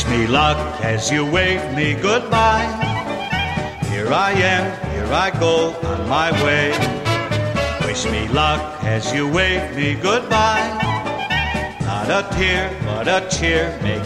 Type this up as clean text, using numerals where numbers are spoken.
me luck as you wave me goodbye. Here I am, here I go on my way. Wish me luck as you wave me goodbye. Not a tear, but a cheer, make